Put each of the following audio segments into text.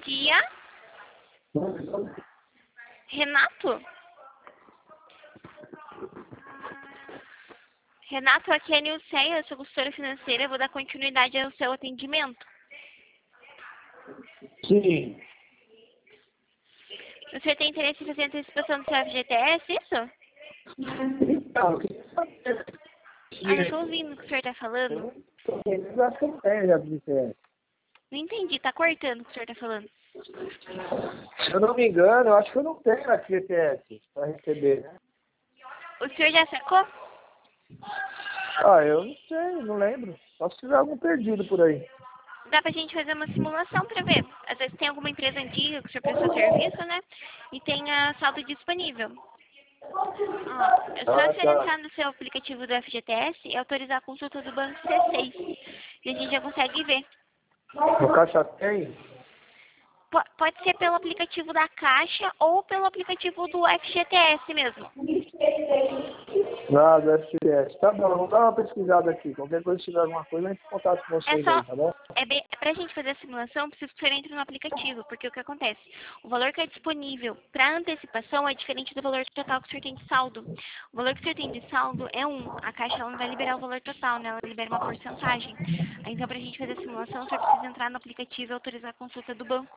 dia. Renato? Renato, aqui é a Nilceia, eu sou consultora financeira, eu vou dar continuidade ao seu atendimento. Sim. O senhor tem interesse em fazer a antecipação do seu FGTS, isso? Então, Ah, não tô ouvindo o que o senhor está falando. eu acho que eu não tenho já FGTS. Não entendi, tá cortando o que o senhor está falando. Se eu não me engano, eu acho que eu não tenho FGTS para receber. O senhor já sacou? Ah, eu não sei, não lembro. Só se tiver algum perdido por aí. Dá pra gente fazer uma simulação pra ver. Às vezes tem alguma empresa antiga que o senhor prestou serviço, né? E tem a saldo disponível. Ó, é só o senhor entrar no seu aplicativo do FGTS e autorizar a consulta do banco C6. E a gente já consegue ver. No Caixa tem? Pode ser pelo aplicativo da Caixa ou pelo aplicativo do FGTS mesmo. Nada, FGTS. Tá bom, vamos dar uma pesquisada aqui. Qualquer coisa, se tiver alguma coisa, a gente contato com É vocês só, aí, tá bom? pra gente fazer a simulação, precisa que o senhor entre no aplicativo, porque o que acontece? O valor que é disponível para antecipação é diferente do valor total que o senhor tem de saldo. O valor que o senhor tem de saldo é 1. A Caixa ela não vai liberar o valor total, né? Ela libera uma porcentagem. Então, pra gente fazer a simulação, o senhor precisa entrar no aplicativo e autorizar a consulta do banco.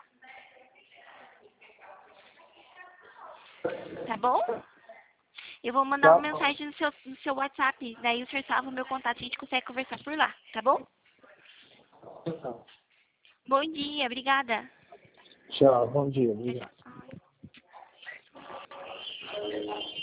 Tá bom? Eu vou mandar Tá uma bom. mensagem no seu WhatsApp, daí o senhor salva o meu contato e a gente consegue conversar por lá, tá bom? Bom dia, obrigada. Tchau, bom dia. Tchau, Obrigado. tchau.